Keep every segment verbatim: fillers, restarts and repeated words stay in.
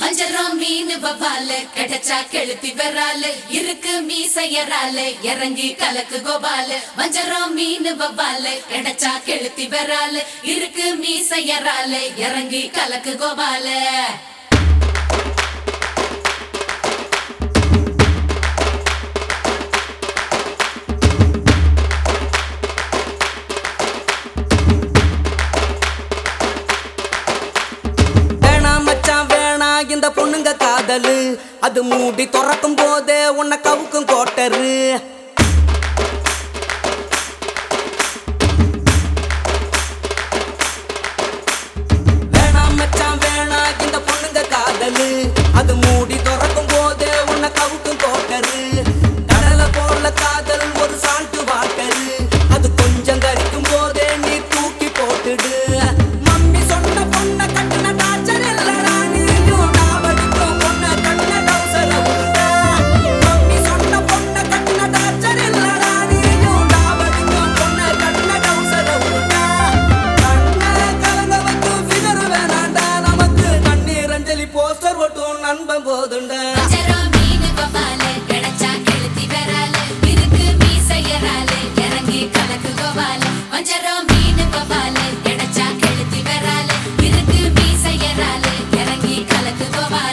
வஞ்சரம் மீன் வவால கிடைச்சா கெளுத்தி வரால இருக்கு மீசையரால இறங்கி கலக்கு கோபால வஞ்சரம் மீன் வவால கிடைச்சா கெளுத்தி வரால இருக்கு மீசையரால இறங்கி கலக்கு கோபால இந்த பொண்ணுங்க காதலு அது மூடி துறக்கும் போதே உன்னை கவுக்கும் கோட்டரு வேணாம் மச்சான் வேணா இந்த பொண்ணுங்க காதலு அது மூடி துறக்கும் போதே உன்னை கவுக்கும் கோட்டரு கடலை போல காதல் ஒரு சால்ட்டு வாட்டரு அது கொஞ்சம் கரிக்கும் போதே நீ தூக்கி போட்டுடு மம்மி சொன்ன பொண்ணை கட்டின டாச்சர் இல்லடா நண்பன் போதுண்டா மீன் வவால கிடைச்சா கெளுத்தி வரால இருக்கு மீசையரால இறங்கி கலக்கு கோபால வஞ்சரம் மீன் வவால கிடைச்சா கெளுத்தி வரால இருக்கு மீசையரால இறங்கி கலக்கு கோபால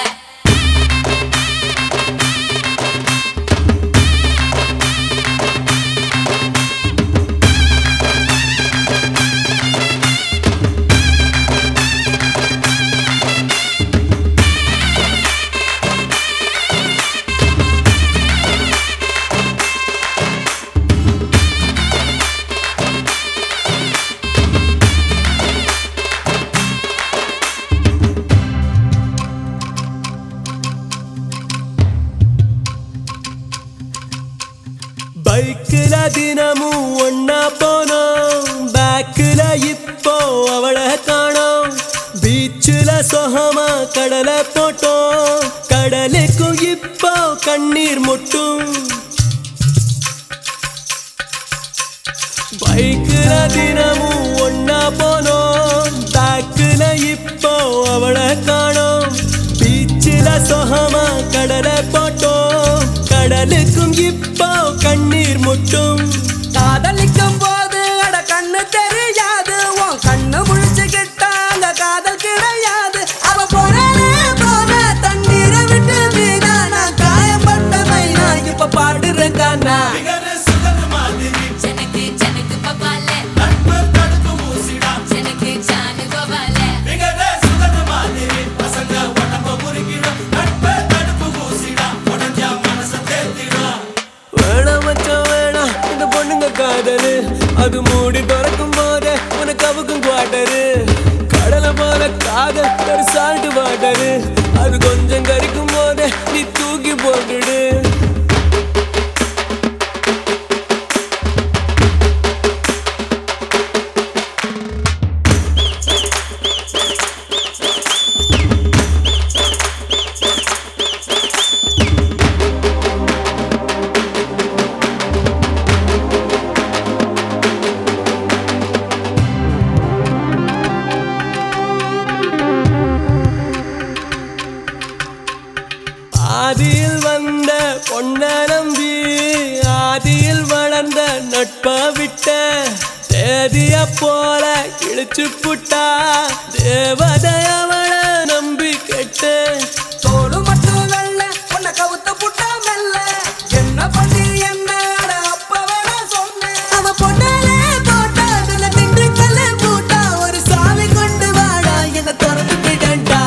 பைக்குல தினமும் ஒன்னா போனோம் பேக்குல இப்போ அவளை காணோம் பீச்சுல சொகமா கடலை போட்டோம் கடலுக்கும் இப்போ கண்ணீர் முட்டும் பைக்குல தினமும் ஒன்னா போனோம் பேக்குல இப்போ அவளை காணோம் பீச்சுல சொகமா கடலை போட்டோம் கடலுக்கும் இப்போ கண்ணீர் முட்டும் காதலிக்கும் போது அட கண்ணு தெரியாது உன் கண்ணு முழிச்சுக்கிட்டா அந்த காதல் கிடையாது அவ போறானே போன தண்ணீரை விட்டு மீனா நான் காயப்பட்ட மைனா இப்ப பாடுறேன் கானா ஜனக்கு ஜனக்கு பவால நட்பு தடுப்பு மூசிடா ஜனக்கு ஜானு கோபால சுகன மாதிரி பசங்க உடம்ப முறுக்கிடும் நட்பு தடுப்பு மூசிடா உடஞ்சா மனச தேத்திடும் வேணாம் மச்சான் வேணாம் இந்த பொண்ணுங்க காதலு அது மூடி திறக்கும் போதே உனக்கு அவுக்கும் குவாட்டரு கடலை போல காதல் ஒரு சால்ட்டு வாட்டரு அது கொஞ்சம் கரிக்கும் போதே நீ தூக்கி போட்டுடு ஆதியில் வந்த பொன்ன நம்பி ஆதியில் வளர்ந்த நட்ப விட்ட தேதிய போல கிழிச்சு புட்டா தேவதை அவளை நம்பி கெட்டு தோடு மட்டும் வெள்ள பொண்ண கவுத்த புட்டா மெல்ல என்ன பண்ணி என்ன அப்ப வேணா சொன்னேன் அவ பொண்ணாலே போட்டா அதுல திண்டுக்கல்ல மூட்டா ஒரு சாவி கொண்டு வாடா என்ன திறந்து விடண்டா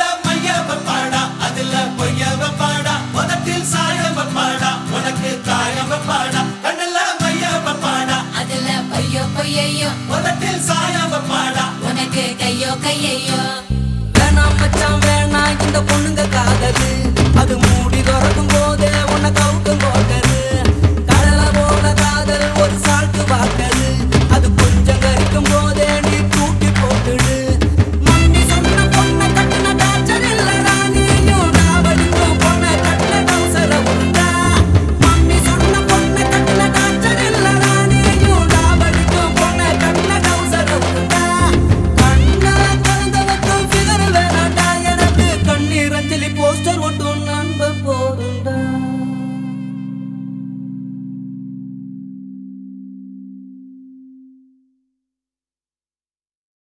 உனக்கு கையோ கையோ வேணாம் மச்சான் வேணா இந்த பொண்ணுங்க காதலு அது மூடி திறக்கும் போதே உன்னை கவுக்கும் போட்டது கடலை போல காதல் ஒரு சால்ட்டு வாட்டது அது கொஞ்சம் கரிக்கும் போதே நீ தூக்கி போட்டுடு மம்மி சொன்ன பொண்ணை கட்டின டாச்சர் இல்லடா நீயும் நாவடிக்கும் பொண்ணை கட்டின டவுசர உண்டா மம்மி சொன்ன பொண்ணை கட்டின டாச்சர் இல்லடா நீயும் நாவடிக்கும் பொண்ணை கட்டின டவுசர உண்டா கண்ணா கலந்தவக்கும் ஃபிகர் வேணாண்டா எனக்கு கண்ணி போஸ்டர் ஒட்டும் நண்பன் போதும்